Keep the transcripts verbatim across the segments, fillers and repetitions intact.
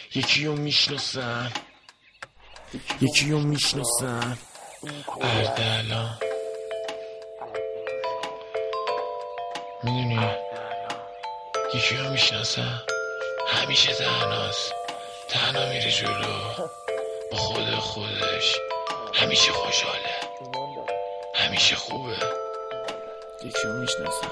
یکی رو میشناسم یکی رو میشناسم اردلان میدونی یکی رو میشناسم همیشه تنهاست، تنها میره جلو با خود خودش، همیشه خوشحاله، همیشه خوبه. یکی رو میشناسم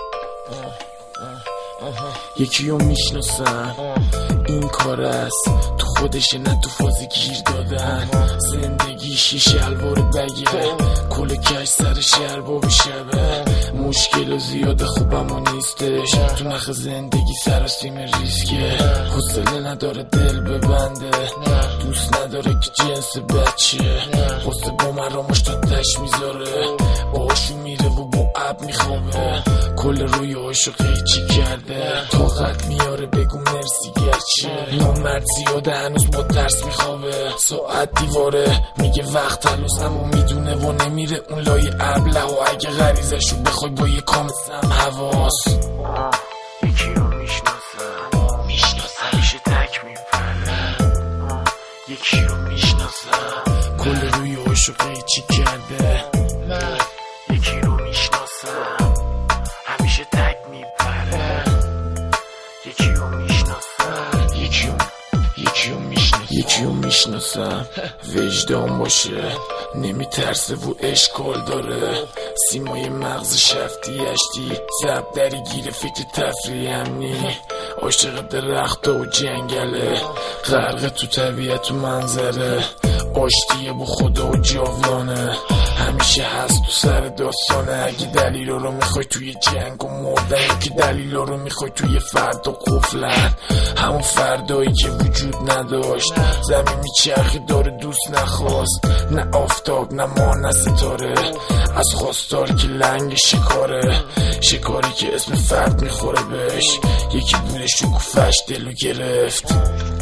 یکی رو میشناسم این کار است تو خودشه نه تو فازی گیر دادن. زندگیش یه شلوار بگه کل کش سر شهر با بشبه مشکل و زیاده خوبم و نیستش تو نخ زندگی سراسیم ریسکه. حوصله نداره دل ببنده دوست نداره که جنس بچه حوصله با مرامش تا تش میذاره آشو میره و با عب میخوابه کل روی هاشو قیچی کرده طاقت میاره بگو مرسی گرچه نامرد زیاده هنوز با ترس میخوابه ساعت دیواره میگه وقت هنوز اما میدونه و نمیره اون لای ابله و اگه غریزشو بخوای با یه کام سم حواس. یکی رو میشناسم میشناسم همیشه تک میپره یکی رو میشناسم کل روی هاشو قیچی کرده یکی رو میشناسم همیشه تک میپره یکی رو میشناسم یکی رو یکی رو میشناسم یکی رو میشناسم وجدان باشه نمیترسه و اشکال داره سیمای مغز شفتی اشتی زب دری گیره فکر تفریح امنی عاشق درخت و جنگله غرق تو طبیعت و منظره آشتیه با خدا و جاودانه همیشه هست تو سر داستانه اگه دلیل رو میخوای توی جنگ و مردن که دلیل رو میخوای توی فرد و قفلن همون فردایی که وجود نداشت زمین میچرخی داره دوست نخواست نه آفتاب نه ماه نه ستاره از خواستار که لنگ شکاره شکاری که اسم فرد میخوره بهش یکی بوده شکوفش دلو گرفت.